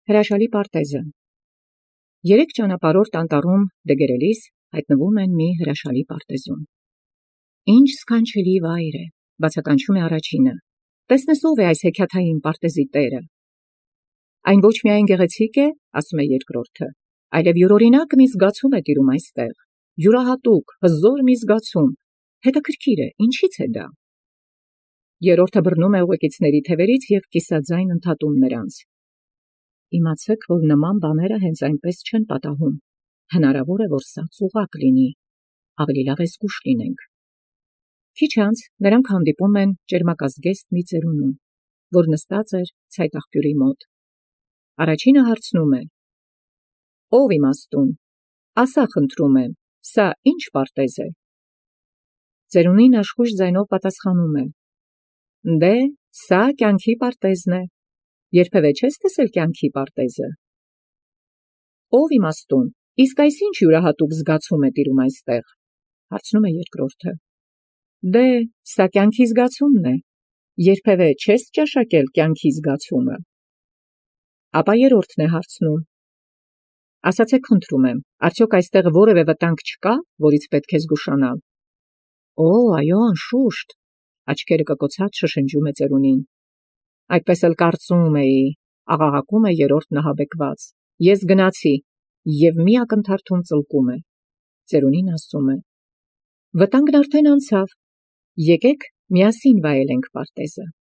Հրաշալի պարտեզը։ Երեք ճանապարհորդ անտառում դգերելիս հայտնվում են մի հրաշալի պարտեզում։ Ինչ սքանչելի վայր է, բացականչում է առաջինը։ Տեսնես ով է այս հեքիաթային պարտեզի տերը։ Այն ոչ միայն գեղեցիկ է, ասում է երկրորդը, այլև յուրօրինակ մի զգացում է տիրում այստեղ։ Յուրահատուկ, հզոր մի զգացում։ Հետաքրքիր է, ինչից է դա։ Երրորդը բռնում է ուղեկիցների թևերից և կիսաձայն ընդհատում նրանց։ Իմացեք, որ նման բաները հենց այնպես չեն պատահում։ Հնարավոր է, որ սա ծուղակ լինի։ Ավելի լավ է զգույշ լինենք։ Քիչ անց նրանք հանդիպում են ճերմակազգեստ մի ծերունու, որ նստած էր ցայտաղբյուրի մոտ։ Առաջինը հարցնում է. Ով իմաստուն, ասա խնդրում եմ, սա ինչ պարտեզ է։ Ծերունին աշխույժ ձայնով պատասխանում է. Դե, սա կյանքի պարտեզն է։ Երբևէ չես տեսել կյանքի պարտեզը։ Ով իմաստուն, իսկ այս ինչ յուրահատուկ զգացում է տիրում այստեղ, հարցնում է երկրորդը։ Դե, սա կյանքի զգացումն է։ Երբևէ չես ճաշակել կյանքի զգացումը։ Ապա երրորդն է հարցնում. Ասացեք խնդրում եմ, արդյոք այստեղ որևէ վտանգ չկա, որից պետք է զգուշանալ։ Օ, այո, անշուշտ, աչքերը կկոցած շշնջում է ծերունին։ Այդպես էլ կարծում էի, աղաղակում է երրորդ նահաբեկված։ Ես գնացի և մի ակնթարթում ծլկում է։ Ծերունին ասում է. Վտանգն արդեն անցավ։ Եկեք միասին վայելենք պարտեզը։